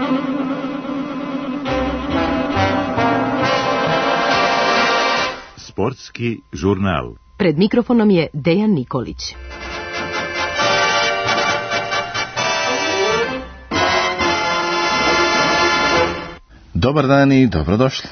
Sportski žurnal. Pred mikrofonom je Dejan Nikolić. Dobar dan i dobrodošli.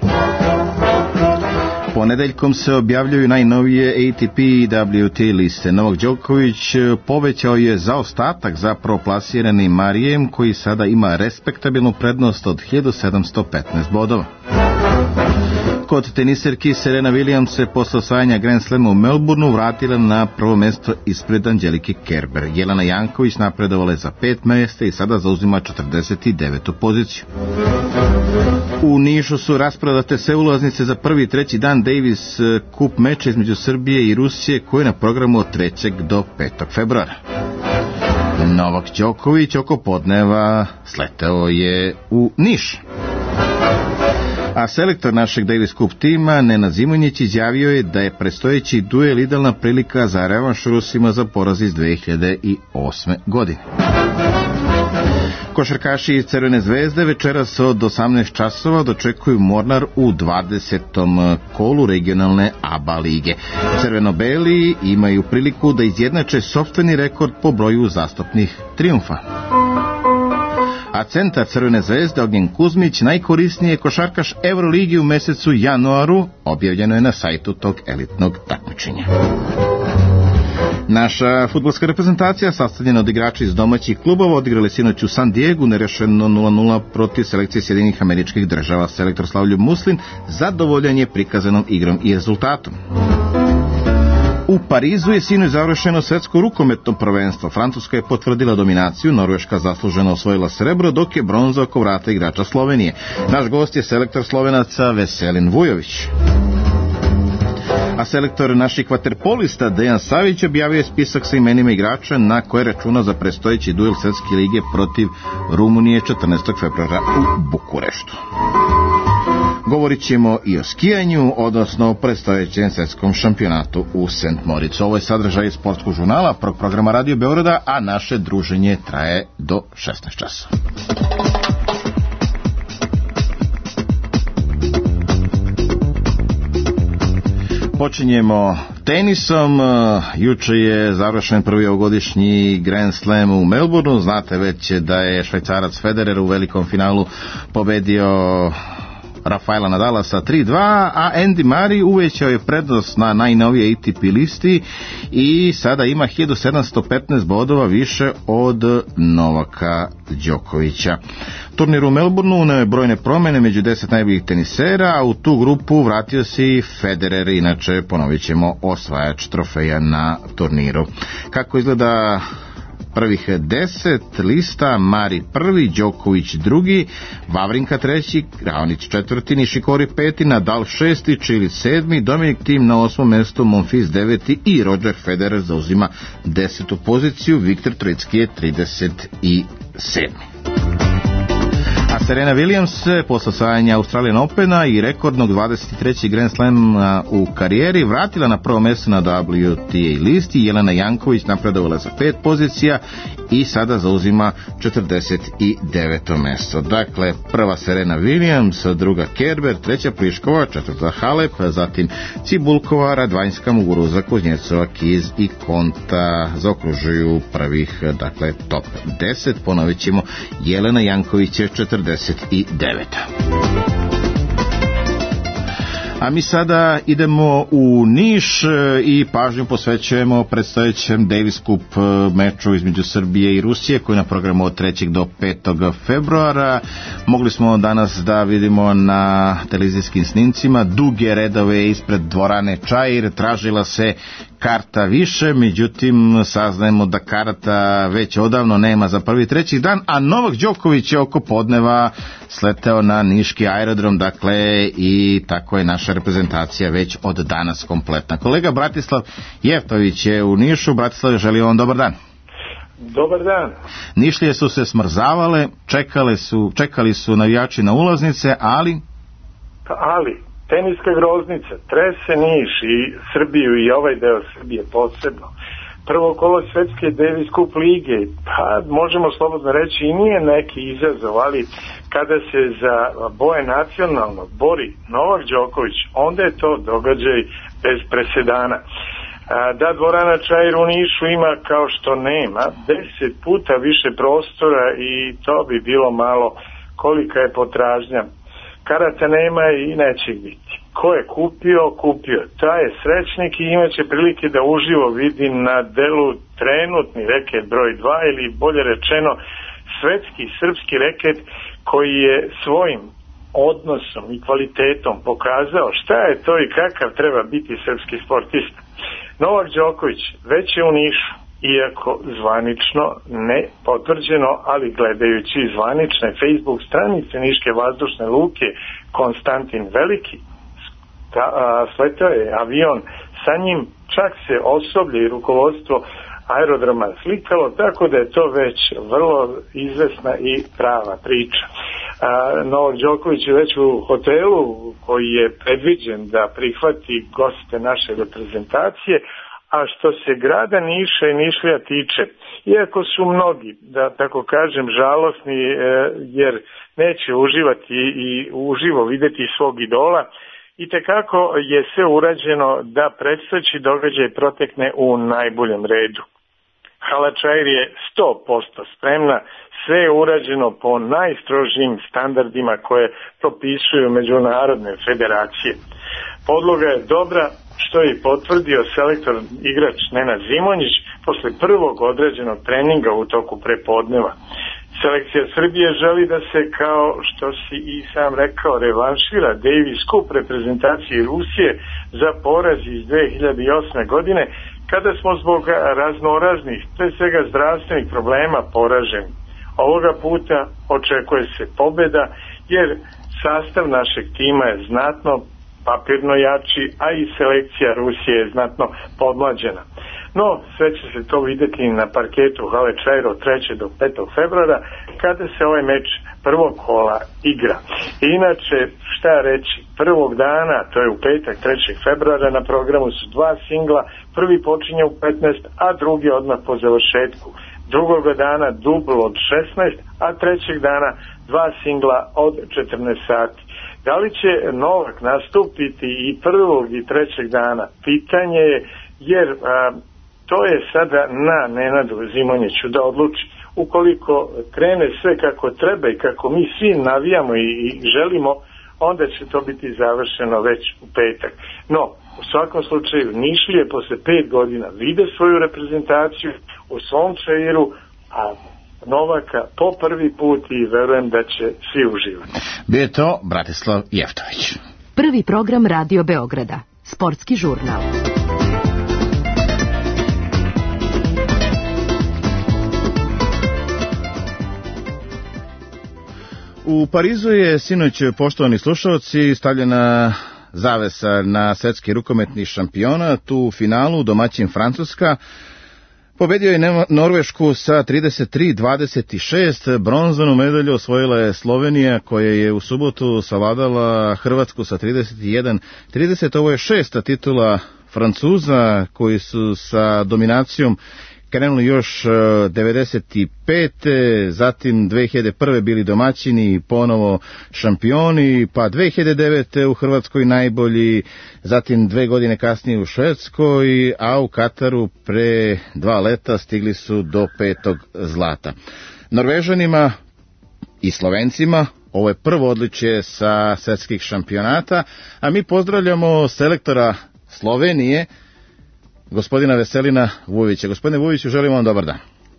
Ponedeljkom se objavljuju najnovije ATP i WTA liste. Novak Đoković povećao je zaostatak za proplasiranim Marijem, koji sada ima respektabilnu prednost od 1715 bodova. Kod teniserki Serena Williams se posle osvajanja Grand Slama u Melbourneu vratila na prvo mesto ispred Angelike Kerber. Jelena Janković napredovala je za 5 mjesta i sada zauzima 49. poziciju. U Nišu su rasprodate sve ulaznice za prvi i treći dan Davis Cup meča između Srbije i Rusije, koji je na programu od 3. do 5. februara. Novak Đoković oko podneva sleteo je u Niš. A selektor našeg Davis Cup tima, Nenad Zimonjić, izjavio je da je predstojeći duel idealna prilika za revanš Rusima za poraz iz 2008. godine. Košarkaši Crvene zvezde večeras od 18 časova dočekuju Mornar u 20. kolu regionalne ABA lige. Crveno-beli imaju priliku da izjednače sopstveni rekord po broju zastupnih trijumfa. A centar Crvene zvezde Ognjen Kuzmić najkorisniji je košarkaš Euroligi u mesecu januaru, objavljeno je na sajtu tog elitnog takmičenja. Naša fudbalska reprezentacija, sastavljena od igrača iz domaćih klubova, odigrali sinoć u San Diegu nerešeno 0-0 protiv selekcije Sjedinjenih Američkih Država. Selektor Slavljub Muslin zadovoljan je prikazanom igrom i rezultatom. U Parizu je sinoć završeno svetsko rukometno prvenstvo. Francuska je potvrdila dominaciju, Norveška zasluženo osvojila srebro, dok je bronza oko vrata igrača Slovenije. Naš gost je selektor Slovenaca Veselin Vujović. A selektor naših vaterpolista Dejan Savić objavio je spisak sa imenima igrača na koje računa za predstojeći duel Svetske lige protiv Rumunije 14. februara u Bukureštu. Govorit ćemo i o skijanju, odnosno o predstojećem svjetskom šampionatu u St. Moritzu. Ovo je sadržaj sportskog žurnala, prvog programa Radio Beograda, a naše druženje traje do 16 časova. Počinjemo tenisom. Juče je završen prvi ovogodišnji Grand Slam u Melbourneu. Znate već da je Švajcarac Federer u velikom finalu pobedio Rafaela Nadala sa 3-2, a Andy Murray uvećao je prednost na najnovije ATP listi i sada ima 1715 bodova više od Novaka Đokovića. Turnir u Melbourneu uneo je brojne promjene među 10 najboljih tenisera, a u tu grupu vratio se i Federer, inače ponovit ćemo osvajač trofeja na turniru. Kako izgleda prvih 10 lista? Mari prvi, Đoković drugi, Vavrinka treći, Raonić četvrti, Nišikori peti, Nadal šesti, Čilić sedmi, Dominik Thiem na 8. mjestu, Monfils deveti i Roger Federer zauzima 10. poziciju, Viktor Trojicki je 37. A Serena Williams posle osvajanja Australian Opena i rekordnog 23. Grand Slam u karijeri vratila na prvo mjesto na WTA listi. Jelena Janković napredovala za 5 pozicija i sada zauzima 49. mjesto. Dakle, prva Serena Williams, druga Kerber, treća Pliškova, četvrta Halep, zatim Cibulkova, Radvanjska, Muguruza, Kuznjecova, Kiz i Konta zaokružuju prvih, dakle, top 10. Ponovit ćemo, Jelena Janković je 49. A mi sada idemo u Niš i pažnju posvećujemo predstojećem Davis Cup meču između Srbije i Rusije, koji je na programu od 3. do 5. februara. Mogli smo danas da vidimo na televizijskim snimcima duge redove ispred dvorane Čair, tražila se karta više, međutim saznajemo da karata već odavno nema za prvi i treći dan, a Novak Đoković je oko podneva sleteo na niški aerodrom, dakle, i tako je naša reprezentacija već od danas kompletna. Kolega Bratislav Jeftović je u Nišu. Bratislav, želim vam dobar dan. Dobar dan. Nišlije su se smrzavale, čekali su navijači na ulaznice, ali teniska groznica, trese Niš i Srbiju i ovaj deo Srbije posebno. prvo kolo svetske Davis Cup lige, pa možemo slobodno reći i nije neki izazov, ali kada se za boje nacionalno bori Novak Đoković, onda je to događaj bez presedana. Da dvorana Čair u Nišu ima, kao što nema, 10 puta više prostora i to bi bilo malo kolika je potražnja. Karata nema i neće biti. Ko je kupio. Taj je srećnik i imaće prilike da uživo vidi na delu trenutni reket broj 2 ili bolje rečeno svetski srpski reket koji je svojim odnosom i kvalitetom pokazao šta je to i kakav treba biti srpski sportista. Novak Đoković već je u Nišu, iako zvanično ne potvrđeno, ali gledajući zvanične Facebook stranice Niške vazdušne luke Konstantin Veliki, sletao je avion sa njim, čak se osoblje i rukovodstvo aerodroma slikalo, tako da je to već vrlo izvesna i prava priča. Novak Đoković je već u hotelu koji je predviđen da prihvati goste naše reprezentacije, a što se grada Niša i Nišlija tiče, iako su mnogi, da tako kažem, žalosni jer neće uživati i uživo videti svog idola, itekako je sve urađeno da predstojeći događaj protekne u najboljem redu. Hala Čair je 100% spremna, sve je urađeno po najstrožijim standardima koje propisuju međunarodne federacije. Podloga je dobra, što je potvrdio selektor igrač Nenad Zimonjić posle prvog određenog treninga u toku prepodneva. Selekcija Srbije želi da se, kao što si i sam rekao, revanšira Davis Cup reprezentaciji Rusije za poraz iz 2008. godine, kada smo zbog raznoraznih, pre svega zdravstvenih problema poraženi. Ovoga puta očekuje se pobeda, jer sastav našeg tima je znatno papirno jači, a i selekcija Rusije je znatno podmlađena. No, sve će se to videti na parketu Hale Čair od 3. do 5. februara, kada se ovaj meč prvog kola igra. Inače, šta reći, prvog dana, to je u petak 3. februara, na programu su dva singla, prvi počinje u 15, a drugi odmah po završetku. Drugoga dana dubl od 16, a trećeg dana dva singla od 14 sati. Da li će Novak nastupiti i prvog i trećeg dana? Pitanje je, jer to je sada na Nenadu Zimonjiću da odluči. Ukoliko krene sve kako treba i kako mi svi navijamo i želimo, onda će to biti završeno već u petak. No, u svakom slučaju, Nišlije posle 5 godina vide svoju reprezentaciju u svom Čairu, a Novaka po prvi put i verujem da će svi uživati. Bio je to Bratislav Jeftović. Prvi program Radio Beograda. Sportski žurnal. U Parizu je sinoć, poštovani slušalci, stavljena zavesa na svetski rukometni šampionat. U finalu domaćin Francuska pobedio je Norvešku sa 33-26, bronzanu medalju osvojila je Slovenija koja je u subotu savladala Hrvatsku sa 31-30. Ovo je 6. titula Francuza koji su sa dominacijom krenuli još 95. Zatim 2001. bili domaćini i ponovo šampioni, pa 2009. u Hrvatskoj najbolji, zatim 2 godine kasnije u Švedskoj, a u Kataru pre 2 leta stigli su do 5. zlata. Norvežanima i Slovencima ovo je prvo odličje sa svetskih šampionata, a mi pozdravljamo selektora Slovenije, gospodina Veselina Vujovića. Gospodine Vujoviću, želim vam dobar dan.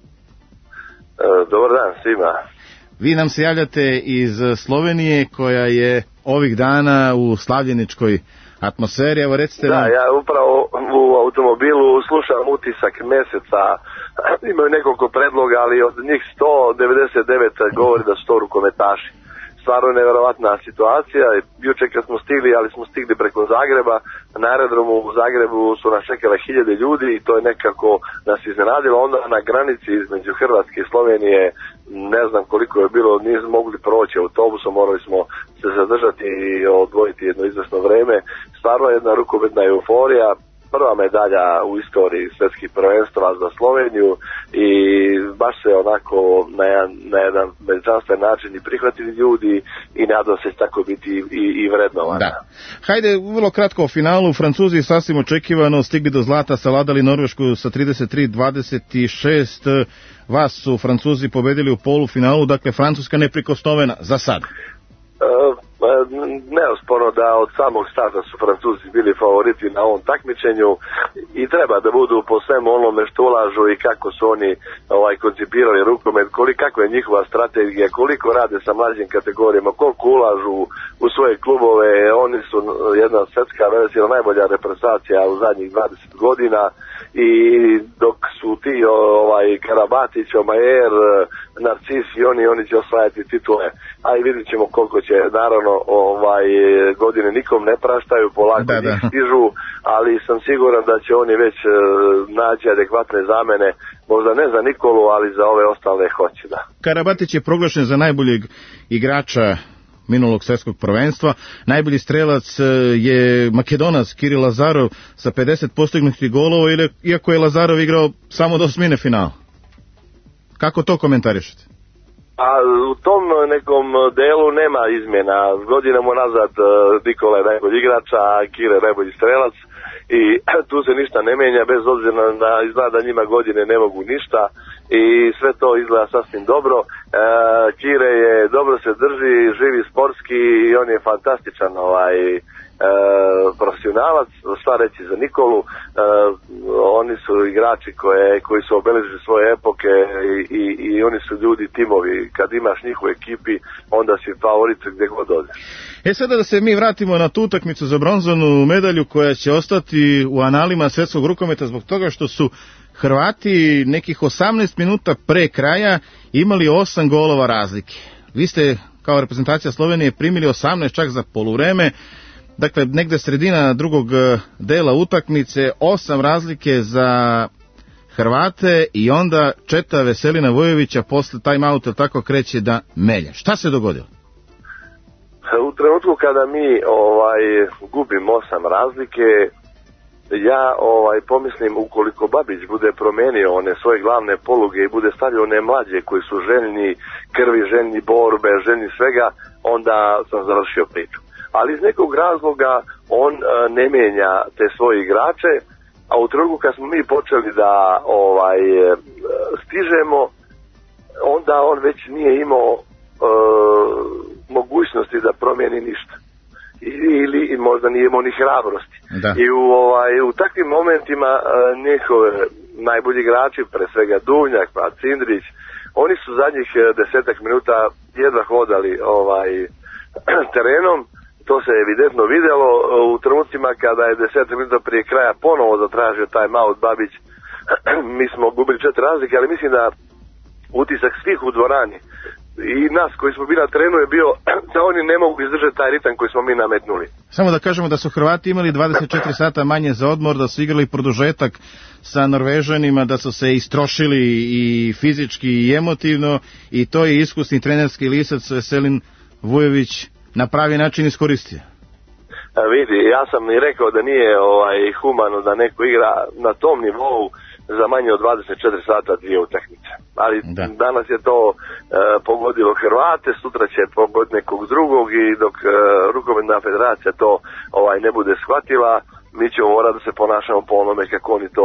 Dobar dan svima. Vi nam se javljate iz Slovenije koja je ovih dana u slavljeničkoj atmosferi. Evo recite nam... Da, ja upravo u automobilu slušam utisak meseca. Imaju nekoliko predloga, ali od njih 199 govori da su to rukometaši. Stvarno je nevjerovatna situacija. Juče kad smo stigli, ali smo stigli preko Zagreba, na aerodromu u Zagrebu su nas čekale 1000 ljudi i to je nekako nas iznenadilo. Onda na granici između Hrvatske i Slovenije, ne znam koliko je bilo, nismo mogli proći autobusom, morali smo se zadržati i odvojiti jedno izvesno vreme. Stvarno je jedna rukometna euforija. prva medalja u istoriji svjetskih prvenstva za Sloveniju i baš se onako na jedan veličanstven način i prihvatili ljudi i nadam se tako biti i vrednovano. Da. Hajde, vrlo kratko o finalu. Francuzi sasvim očekivano stigli do zlata, savladali Norvešku sa 33-26. Vas su Francuzi pobedili u polufinalu, dakle Francuska neprikosnovena za sad. Neosporno da od samog starta su Francuzi bili favoriti na ovom takmičenju i treba da budu po svemu onome što ulažu i kako su oni koncipirali rukomet, kakva je njihova strategija, koliko rade sa mlađim kategorijama, koliko ulažu u svoje klubove. Oni su jedna svjetska versija, najbolja reprezentacija u zadnjih 20 godina i dok su ti Karabatić, Omajer, Narcisi, oni će osvajati titule, a i vidjet ćemo koliko će, naravno godine nikom ne praštaju, polako njih stižu, ali sam siguran da će oni već naći adekvatne zamene, možda ne za Nikolu, ali za ove ostale hoće, da. Karabatić je proglašen za najboljeg igrača minulog svjetskog prvenstva. Najbolji strelac je Makedonac Kiril Lazarov sa 50 postignutih golova, iako je Lazarov igrao samo do osmine finala. Kako to komentarišete? A u tom nekom delu nema izmjena. Godinama nazad Nikola je najbolji igrač, a Kire je najbolji strelac i tu se ništa ne mijenja, bez obzira na izgleda da njima godine ne mogu ništa i sve to izgleda sasvim dobro. Kire je dobro se drži, živi sportski i on je fantastičan profesionalac. Šta reći za Nikolu, oni su igrači koji su obeležili svoje epoke i oni su ljudi, timovi. Kad imaš njih u ekipi, onda si favorit gdje god odeš. Sada da se mi vratimo na tu utakmicu za bronzanu medalju koja će ostati u analima svjetskog rukometa zbog toga što su Hrvati nekih 18 minuta pre kraja imali 8 golova razlike. Vi ste kao reprezentacija Slovenije primili 18 čak za poluvreme. Dakle, negde sredina drugog dela utakmice, 8 razlike za Hrvate i onda Četa Veselina Vujovića posle time-outa tako kreće da melje. Šta se dogodilo? U trenutku kada mi gubimo 8 razlike, ja pomislim ukoliko Babić bude promenio one svoje glavne poluge i bude stavio one mlađe koji su željni krvi, željni borbe, željni svega, onda sam završio priču. Ali iz nekog razloga on ne mijenja te svoje igrače, a u trenutku kad smo mi počeli da stižemo, onda on već nije imao mogućnosti da promijeni ništa. Ili možda nije imao ni hrabrosti. Da. I u takvim momentima njihove najbolji igrači, pre svega Duvnjak, pa Cindrić, oni su zadnjih 10 minuta jedva hodali terenom. To se evidentno vidjelo u trenucima kada je 10 minuta prije kraja ponovo zatražio time-out Babić. Mi smo gubili 4 razlike, ali mislim da utisak svih u dvorani i nas koji smo bili na terenu je bio da oni ne mogu izdržati taj ritam koji smo mi nametnuli. Samo da kažemo da su Hrvati imali 24 sata manje za odmor, da su igrali produžetak sa Norvežanima, da su se istrošili i fizički i emotivno i to je iskusni trenerski lisac Veselin Vujović na pravi način iskoristio. Vidi, ja sam i rekao da nije humano da neko igra na tom nivou za manje od 24 sata dvije utakmice. Ali danas je to pogodilo Hrvate, sutra će pogoditi nekog drugog i dok rukometna federacija to ne bude shvatila, mi ćemo morati da se ponašamo po onome kako oni to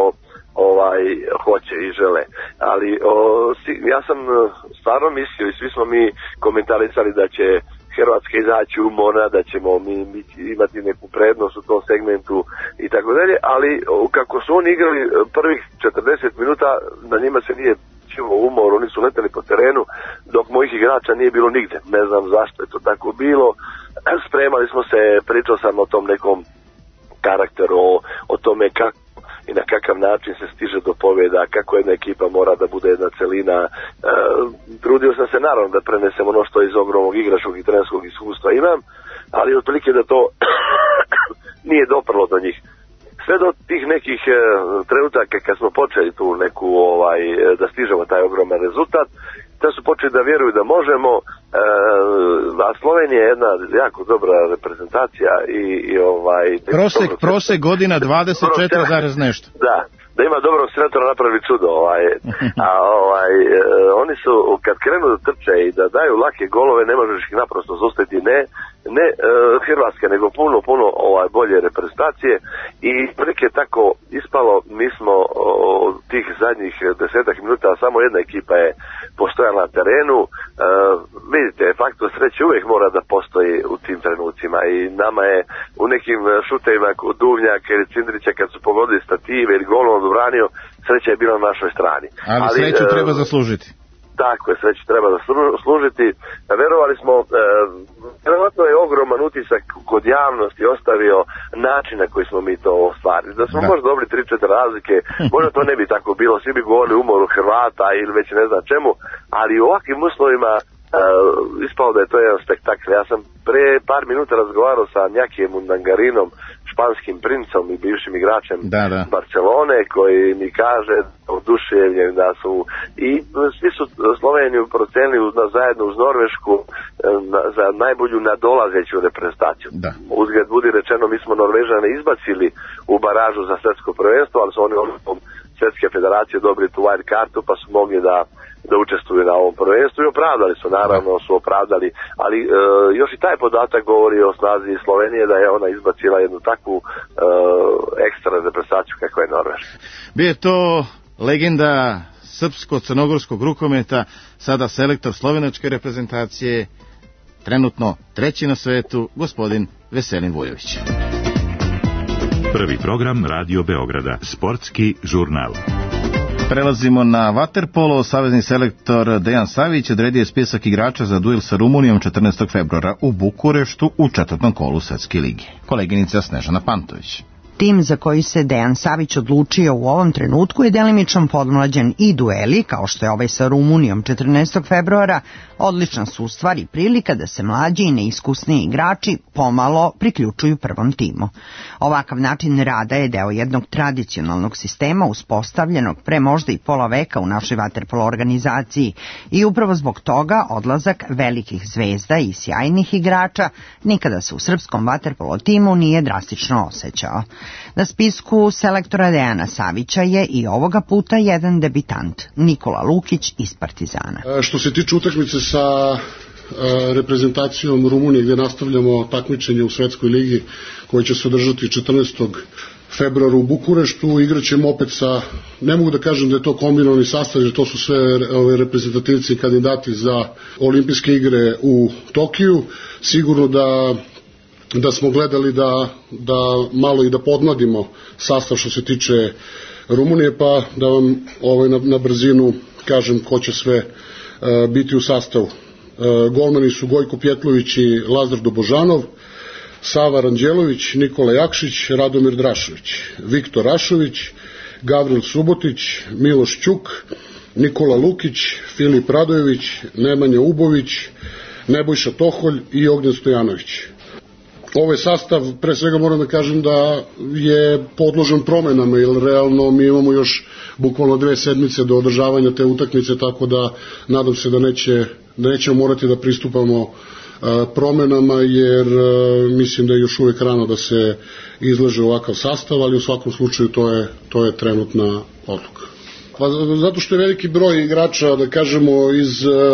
hoće i žele. Ali ja sam stvarno mislio i svi smo mi komentarisali da će Hrvatska izaći umorna, da ćemo mi imati neku prednost u tom segmentu i tako dalje, ali kako su oni igrali prvih 40 minuta, na njima se nije čuo umor, oni su leteli po terenu, dok mojih igrača nije bilo nigde. Ne znam zašto je to tako bilo. Spremali smo se, pričao sam o tom nekom karakteru, o tome kako i na kakav način se stiže do pobjeda, kako jedna ekipa mora da bude jedna celina. Trudio sam se naravno da prenesem ono što iz ogromnog igračkog i trenerskog iskustva imam, ali otprilike da to nije doprlo do njih. Sve do tih nekih trenutaka kad smo počeli tu neku da stižemo taj ogroman rezultat, te su počeli da vjeruju da možemo, a Slovenija je jedna jako dobra reprezentacija i prosek godina 24, nešto. Da ima dobrog selektora napravi čudo, oni su kad krenu da trče i da daju lake golove, ne možeš ih naprosto zaustaviti, ne Hrvatske, nego puno bolje reprezentacije i prilike tako ispalo. Mi smo tih zadnjih 10 minuta samo jedna ekipa je postojala na terenu. Vidite, faktor sreće uvijek mora da postoji u tim trenucima i nama je u nekim šutevima kod Duvnjaka ili Cindrića kad su pogodili stative ili golom odbranio, sreća je bila na našoj strani. Ali sreću treba zaslužiti. Tako je, sreću treba zaslužiti. Verovali smo, vjerovatno je ogroman utisak kod javnosti ostavio način na koji smo mi to ostvarili. Da smo možda dobili 3-4 razlike, možda to ne bi tako bilo, svi bi govorili umoru Hrvata ili već ne znam čemu, ali u ovakvim uslovima ispalo da je to jedan spektakl. Ja sam pre par minuta razgovarao sa Njakijem Undangarinom, španskim princom i bivšim igračem Barcelone, koji mi kaže oduševljen da su i svi su Sloveniju procenili zajedno uz Norvešku za najbolju nadolazeću reprezentaciju. Uzgled budi rečeno, mi smo Norvežane izbacili u baražu za svjetsko prvenstvo, ali su oni odlukom Svjetske federacije dobili tu wild kartu pa su mogli da učestvuju na ovom prvenstvu i opravdali su, naravno su opravdali, ali još i taj podatak govori o snazi Slovenije da je ona izbacila jednu takvu ekstra reprezentaciju kakva je Norveška. Bio je to legenda srpsko-crnogorskog rukometa, sada selektor slovenačke reprezentacije, trenutno 3. na svetu, gospodin Veselin Vujović. Prvi program Radio Beograda, sportski žurnal. Prelazimo na vaterpolo. Savezni selektor Dejan Savić odredio spisak igrača za duel sa Rumunijom 14. februara u Bukureštu u 4. kolu Svetske lige. Koleginica Snežana Pantović. Tim za koji se Dejan Savić odlučio u ovom trenutku je delimično podmlađen i dueli, kao što je ovaj sa Rumunijom 14. februara, odlična su u stvari prilika da se mlađi i neiskusniji igrači pomalo priključuju prvom timu. Ovakav način rada je deo jednog tradicionalnog sistema uspostavljenog pre možda i pola veka u našoj vaterpolo organizaciji i upravo zbog toga odlazak velikih zvezda i sjajnih igrača nikada se u srpskom vaterpolo timu nije drastično osjećao. Na spisku selektora Dejana Savića je i ovoga puta jedan debitant, Nikola Lukić iz Partizana. Što se tiče utakmice sa reprezentacijom Rumunije gdje nastavljamo takmičenje u Svetskoj ligi koje će se održati 14. februara u Bukureštu, igraćemo opet sa, ne mogu da kažem da je to kombinovani sastav, jer to su sve reprezentativci i kandidati za olimpijske igre u Tokiju. Sigurno da smo gledali da malo i da podmladimo sastav što se tiče Rumunije, pa da vam na brzinu kažem ko će sve biti u sastavu. Golmani su Gojko Pjetlović i Lazar Dobožanov, Sava Ranđelović, Nikola Jakšić, Radomir Drašović, Viktor Rašović, Gavril Subotić, Miloš Ćuk, Nikola Lukić, Filip Radojević, Nemanja Ubović, Nebojša Toholj i Ognjen Stojanović. Ovaj sastav, pre svega moram da kažem da je podložen promenama, jer realno mi imamo još bukvalno 2 sedmice do održavanja te utakmice, tako da nadam se da nećemo morati da pristupamo promenama, jer mislim da je još uvijek rano da se izlaže ovakav sastav, ali u svakom slučaju to je trenutna odluka. Pa, zato što je veliki broj igrača, da kažemo, iz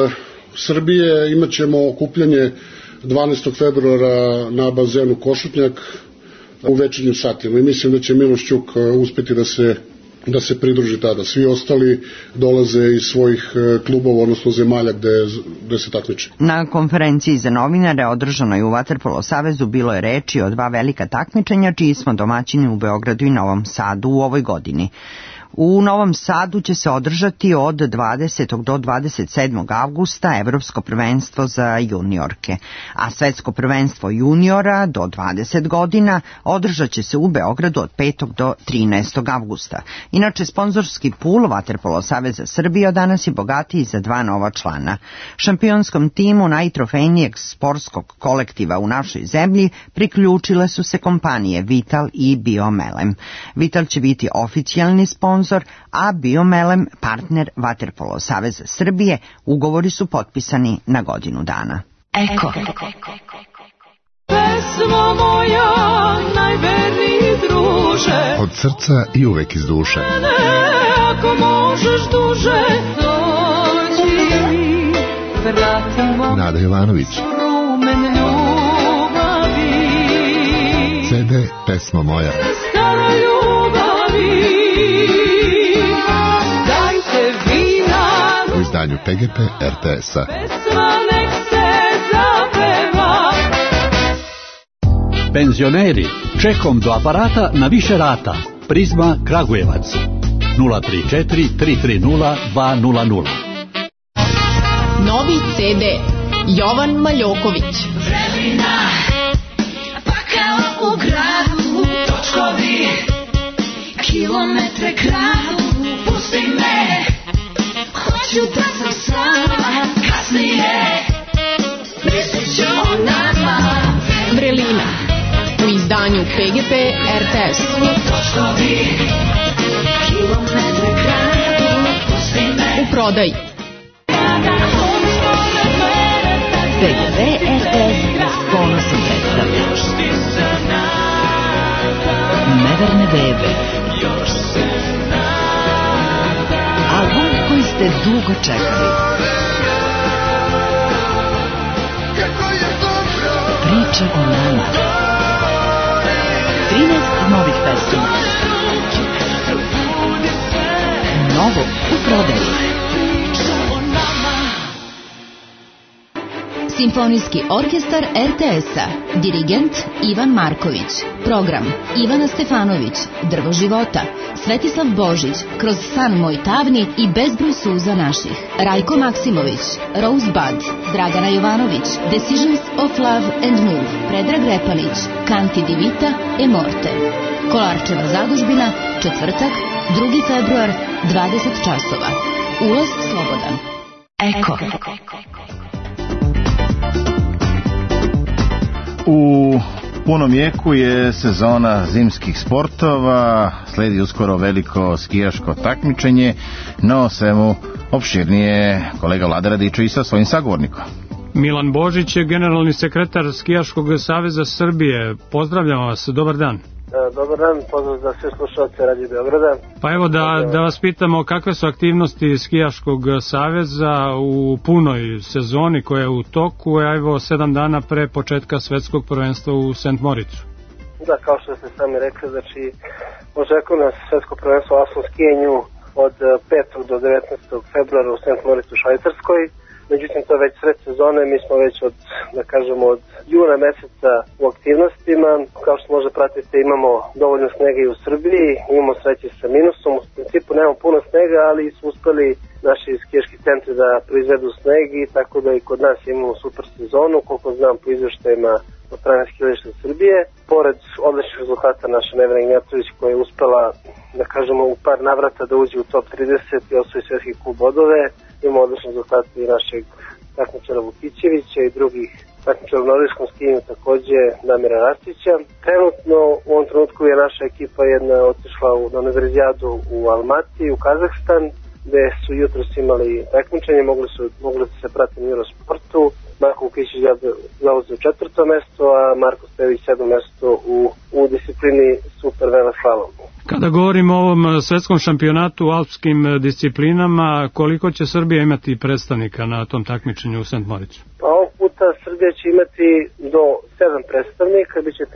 Srbije, imat ćemo okupljanje 12. februara na bazenu Košutnjak u večernjim satima i mislim da će Miloš Ćuk uspjeti da se pridruži tada. Svi ostali dolaze iz svojih klubova, odnosno zemalja gde se takmiče. Na konferenciji za novinare održanoj u Vaterpolo savezu bilo je reči o 2 velika takmičenja čiji smo domaćini u Beogradu i Novom Sadu u ovoj godini. U Novom Sadu će se održati od 20. do 27. avgusta Evropsko prvenstvo za juniorke, a Svetsko prvenstvo juniora do 20 godina održat će se u Beogradu od 5. do 13. avgusta. Inače, sponzorski pul Vaterpolo saveza Srbije danas je bogatiji za 2 nova člana. Šampionskom timu najtrofejnijeg sportskog kolektiva u našoj zemlji priključile su se kompanije Vital i Biomelem. Vital će biti oficijalni sponsor sponzor, a Biomelem partner Vaterpolo Saveza Srbije. Ugovori su potpisani na godinu dana. Eko. Pesmo moja, najverniji druže, od srca i uvek iz duše. Ako možeš duže, dođi mi, vratimo Nada Jovanović. rumen ljubavi. CD Pesma moja. Staro ljubavi, dajte vina, U izdanju PGP RTS-a. pesma nek se zapeva. Penzioneri, čekom do aparata na više rata. Prizma Kragujevac 034 330 200. Novi CD Jovan Maljoković. Vremena, pakao u gradu, točkovi, kilometre kradu, pusti me, hoću da sam sama, kasnije, mislit ću o nama. Vrelina u izdanju PGP RTS. Točkovi, kilometre kradu, pusti me. U prodaji. PGP RTS ponosom predstavlja Neverne bebe. Album koji ste dugo čekali. Priče o nama. 13 novih pesama. Novo u prodaji. Simfonijski orkestar RTS-a. Dirigent Ivan Marković. Program Ivana Stefanović. Drvo života. Svetislav Božić. Kroz san moj tavni i bezbroj suza naših. Rajko Maksimović. Rosebud. Dragana Jovanović. Decisions of Love and Move. Predrag Repanić. Kanti Divita. Emorte. Kolarčeva zadužbina. Četvrtak, 2. februar, 20 časova. Ulaz slobodan. Eko. U punom jeku je sezona zimskih sportova, sledi uskoro veliko skijaško takmičenje, no svemu opširnije kolega Vlada Radičević sa svojim sagovornikom. Milan Božić je generalni sekretar Skijaškog saveza Srbije. Pozdravljamo vas, dobar dan. Dobar dan, pozdrav za sve slušalce Radio Beograda. Pa evo da vas pitamo kakve su aktivnosti Skijaškog saveza u punoj sezoni koja je u toku, a evo 7 dana pre početka svetskog prvenstva u St. Moricu. Da, kao što ste sami rekli, znači očekuje nas svetsko prvenstvo u alpskom skijanju od 5. do 19. februara u St. Moricu u Švajcarskoj. Međutim, to je već sred sezone, mi smo već od juna meseca u aktivnostima. Kao što može pratiti, imamo dovoljno snega i u Srbiji, imamo sreće sa minusom, u principu nemamo puno snega, ali su uspeli naši skijaški centri da proizvedu sneg i tako da i kod nas imamo super sezonu, koliko znam po izveštajima od strane skijališta Srbije. Pored odličnih rezultata naša Nevena Ignjatović koja je uspela, u par navrata da uđe u top 30 i osvoji svetski kup bodove, imamo odlične rezultate i našeg takmičara Vukićevića i drugih takmičara u nordijskom skijanju, takođe Damira Rastića. Trenutno u ovom trenutku je naša ekipa jedna otišla na univerzijadu u Almati, u Kazahstan, gde su jutros imali takmičenje, mogli su se pratiti na Eurosportu. Marko Vukićević zauzeo 4. mesto, a Marko Stević 7. mesto u disciplini super veleslalom. Kada govorimo o ovom svetskom šampionatu u alpskim disciplinama, koliko će Srbija imati predstavnika na tom takmičenju u St. Moricu? Pa ovog puta Srbija će imati do 7 predstavnika, bit će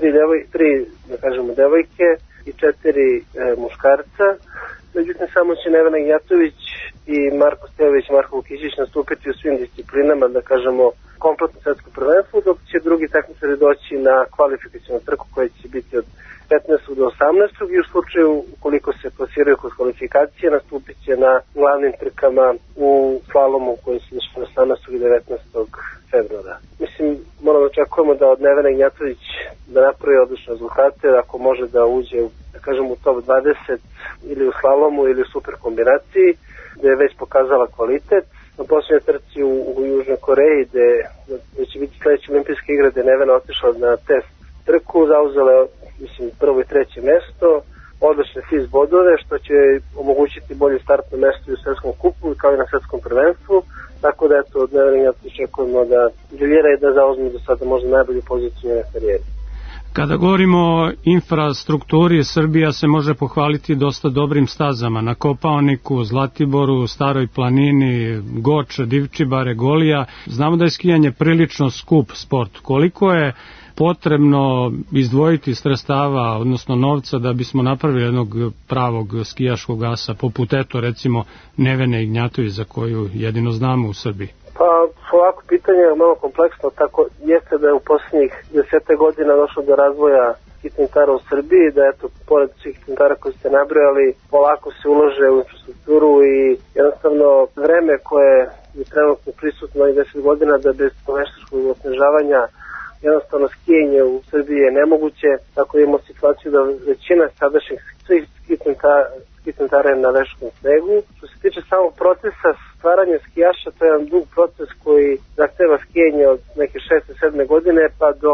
3 devojke i 4 muškarca. Međutim, samo će Nevena Ignjatović i Marko Stević i Marko Vukićević nastupiti u svim disciplinama, kompletno svetsko prvenstvo, dok će drugi takmičari doći na kvalifikacionu trku koja će biti od 15. do 18. i u slučaju ukoliko se plasiraju kroz kvalifikacije nastupit će na glavnim trkama u slalomu koji se dešava 18. i 19. februara. Moramo da očekujemo da od Nevena Ignjatović da napravi odlične rezultate, ako može da uđe u top 20 ili u slalomu ili u super kombinaciji, gde je već pokazala kvalitet. Na posljednjoj trci u Južnoj Koreji, gde će biti sledeće olimpijske igre, gde je Nevena otišla na test trku, zauzela prvo i treće mesto. odlične FIS bodove, što će omogućiti bolje startno mesto u svetskom kupu kao i na svetskom prvenstvu. Tako da eto, od Nevelinga očekujemo da briljira i da zauzme do sada možda najbolju poziciju na karijeri. Kada govorimo o infrastrukturi, Srbija se može pohvaliti dosta dobrim stazama. Na Kopaoniku, Zlatiboru, Staroj planini, Goč, Divčibare, Golija. Znamo da je skijanje prilično skup sport. Koliko je potrebno izdvojiti sredstava, odnosno novca, da bismo napravili jednog pravog skijaškog asa, poput eto recimo Nevene Ignjatović, za koju jedino znamo u Srbiji? Pa ovako pitanje je malo kompleksno, tako jeste da je u posljednjih 10 godina došlo do razvoja skitintara u Srbiji, da eto, pored svih skitintara koji ste nabrojali, polako se ulaže u infrastrukturu i jednostavno vreme koje je trenutno prisutno i 10 godina da bez veštačkog osnežavanja jednostavno skijenje u Srbiji je nemoguće, tako imamo situaciju da većina sadašnjih svih skitintara je na veštačkom snegu. Što se tiče samog procesa stvaranja skijaša, to je jedan dug proces koji zahteva skijenje od neke 6-7 godine pa do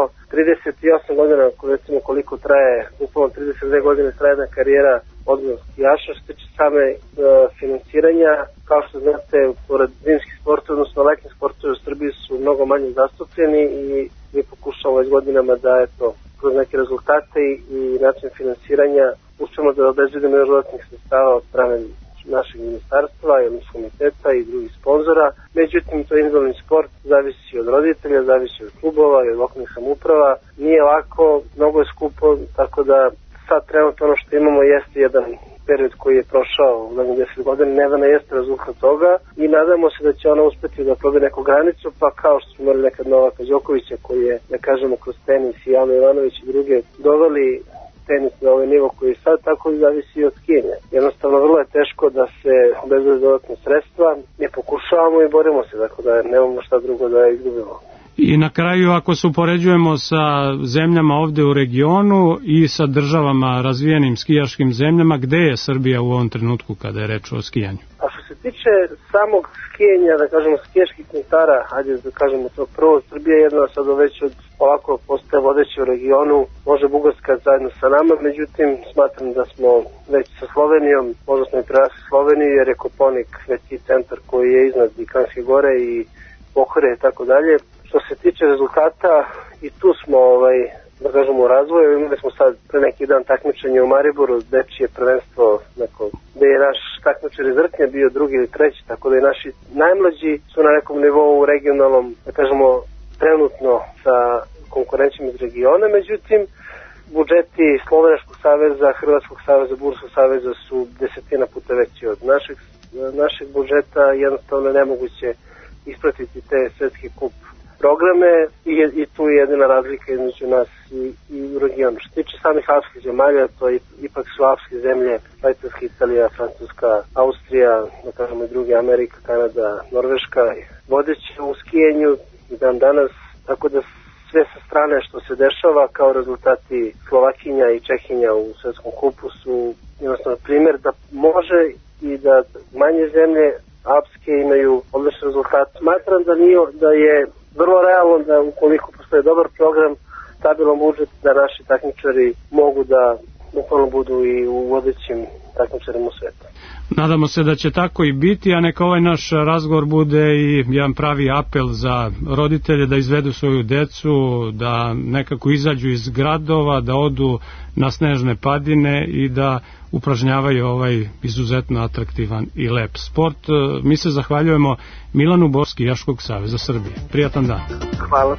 38 godina, recimo koliko traje, upravo 32 godine traje jedna karijera odmah skijaša. Što se tiče same financiranja, kao što znate, pored zimskih sportova, odnosno letnjih sportova u Srbiji su mnogo manje zastupljeni i mi pokušamo već godinama da eto, kroz neke rezultate i način finansiranja uspemo da obezbedimo još dodatnih sredstava od strane našeg ministarstva, odnosno komiteta i drugih sponzora. Međutim, to je individualni sport, zavisi od roditelja, zavisi od klubova i od lokalnih samouprava. Nije lako, mnogo je skupo, tako da sad trenutno ono što imamo jeste jedan period koji je prošao u 10 godina, Nevena jeste rezultat toga i nadamo se da će ona uspeti da probe neku granicu, pa kao što smo imali nekad Novaka Đokovića koji je, da kažemo, kroz tenis i Anu Ivanović i druge doveli tenis na ovaj nivo koji je sad, tako i zavisi od skijenja. Jednostavno vrlo je teško da se obezbede dodatno sredstva, mi pokušavamo i borimo se, tako da nemamo šta drugo da izgubimo. I na kraju, ako se upoređujemo sa zemljama ovde u regionu i sa državama razvijenim skijaškim zemljama, gde je Srbija u ovom trenutku kada je reč o skijanju? A što se tiče samog skijenja, da kažemo skijaških centara, hajde da kažemo to prvo, Srbija je jedna sad već od ovako postaje vodeća u regionu, može Bugarska zajedno sa nama, međutim smatram da smo već sa Slovenijom, možda smo i prerasli Sloveniju jer je Kopaonik veći centar koji je iznad i Kranjske gore i Pohore i tako dalje. Što se tiče rezultata, i tu smo, da kažemo, u razvoju. Imali smo sad pre neki dan takmičenje u Mariboru, dečije prvenstvo, gde je naš takmičar iz Rtnja bio drugi ili treći, tako da i naši najmlađi su na nekom nivou regionalnom, da kažemo, trenutno sa konkurencijom iz regiona. Međutim, budžeti Slovenačkog saveza, Hrvatskog saveza, Bugarskog saveza su 10 puta veći od našeg budžeta, jednostavno nemoguće ispratiti te svetski kup programe i tu je jedina razlika između nas i u regionu. Što tiče samih alpskih zemalja, to ipak su alpske zemlje, Švajcarska, Italija, Francuska, Austrija, da kažemo i druge, Amerika, Kanada, Norveška, vodeće u skijenju i dan danas, tako da sve sa strane što se dešava kao rezultati Slovakinja i Čehinja u svetskom kupu su jednostavno primjer da može i da manje zemlje alpske imaju odličan rezultat. Smatram da je vrlo realno da ukoliko postoje dobar program, stabilan budžet, da naši takmičari mogu da bukvalno budu i u vodećim takmičarima u svetu. Nadamo se da će tako i biti, a neka ovaj naš razgovor bude i jedan pravi apel za roditelje da izvedu svoju decu, da nekako izađu iz gradova, da odu na snežne padine i da upražnjavaju ovaj izuzetno atraktivan i lep sport. Mi se zahvaljujemo Milanu Borski, Skijaškog saveza Srbije. Prijatan dan. Hvala.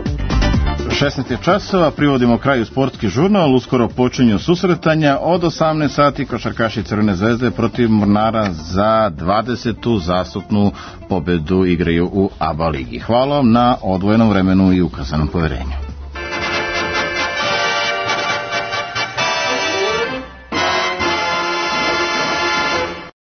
16 časova, privodimo kraju sportski žurnal, uskoro počinju susretanja od 18 sati košarkaši Crvene zvezde protiv Mornara za 20. zastupnu pobedu igraju u ABA ligi. Hvala vam na odvojenom vremenu i ukazanom poverenju.